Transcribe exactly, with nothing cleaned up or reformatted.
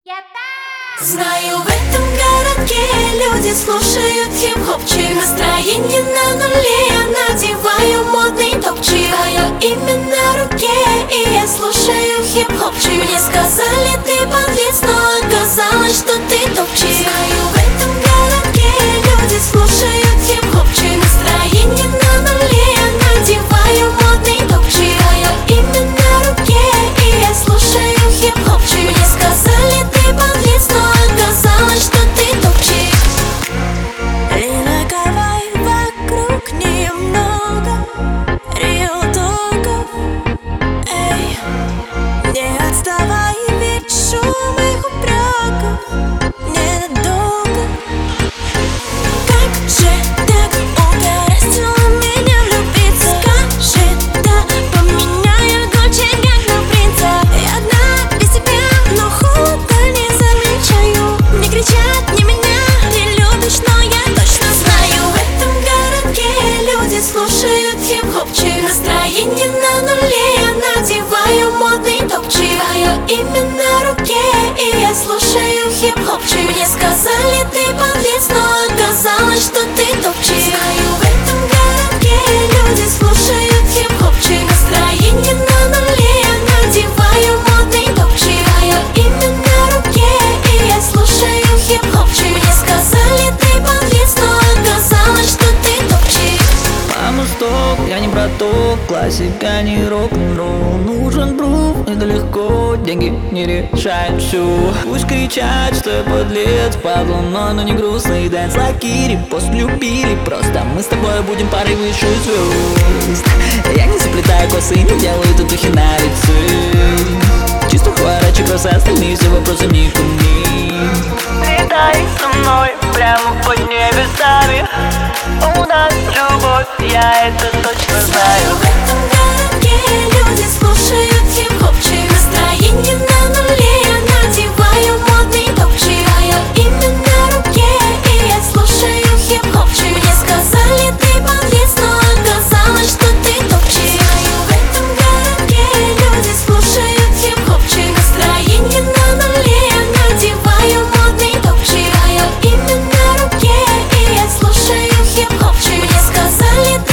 Знаю, в этом городке люди слушают хип-хопчик. Настроение на нуле, я надеваю модный топчик. Твое имя на руке, и я слушаю хип-хопчик. Мне сказали, ты подлец, но оказалось, что ты топчик. Знаю, в этом городке люди слушают хип-хопчик. Настроение на нуле, я надеваю модный топчик. Твое имя на руке, и я слушаю хип-хопчик. Мне сказали, ты подлец, но оказалось, что ты топчик. Линаковой вокруг немного риэлторов. Эй, не отставай, ведь шум их упреков ненадолго. Как же так угораздило меня влюбиться? Скажи, да, поменяю Гуччи как на принца. Я одна без тебя, но холода не замечаю. Не кричат, не меня не любишь, но я точно знаю. В этом городке люди слушают хип-хопчик. Настроение на нуле, я надеваю модный топчик. Твое имя на руке, и я слушаю хип-хопчик. Мне сказали, ты подлец, но оказалось, что ты топчик. Знаю, в этом городке люди слушают хип-хопчик. Настроение на нуле, я надеваю модный топчик. Твое имя на руке, и я слушаю хип-хопчик. Мне сказали, ты подлец, но оказалось, что ты топчик. Мама, стоп, я не браток, классика, не рок-н-ролл. Нужен грув, это легко, деньги не решают все. Пусть кричат, что я подлец, под луной, но не грустный дэнс. Лакири, пост любили, просто мы с тобой будем парой выше звезд. Я не заплетаю косы, не делаю татухи на лице. Чисто хворачек, раз остальные все вопросы не ко мне. Летай со мной прямо под небесами. У нас любовь, я это точно знаю. В этом городке люди слушают хип-хопчик. Настроение на нуле, я надеваю модный топчик. Твое имя на руке, и я слушаю хип-хопчик. Мне сказали, ты подлец, но оказалось, что ты топчик. Знаю, в этом городке люди слушают хип-хопчик. Настроение на нуле, я надеваю модный топчик. Твое имя на руке, и я слушаю хип-хопчик. Мне сказали,